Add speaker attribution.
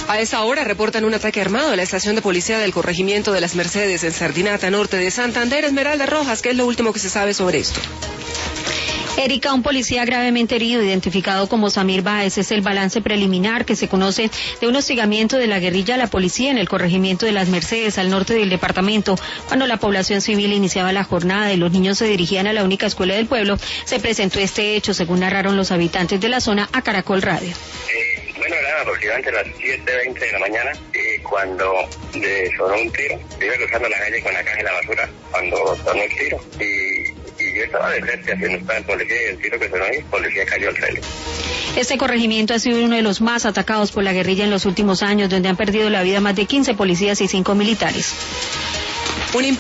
Speaker 1: A esa hora reportan un ataque armado a la estación de policía del corregimiento de Las Mercedes en Sardinata, norte de Santander. Esmeralda Rojas, ¿qué es lo último que se sabe sobre esto?
Speaker 2: Erika, un policía gravemente herido, identificado como Samir Báez, es el balance preliminar que se conoce de un hostigamiento de la guerrilla a la policía en el corregimiento de Las Mercedes, al norte del departamento. Cuando la población civil iniciaba la jornada y los niños se dirigían a la única escuela del pueblo, se presentó este hecho, según narraron los habitantes de la zona a Caracol Radio.
Speaker 3: Bueno, era aproximadamente las 7:20 de la mañana, cuando sonó un tiro. Yo iba cruzando la calle con la caja de la basura cuando sonó el tiro. Y yo estaba de frente haciendo el policía, y el tiro que sonó ahí, el policía cayó al suelo.
Speaker 2: Este corregimiento ha sido uno de los más atacados por la guerrilla en los últimos años, donde han perdido la vida más de 15 policías y 5 militares.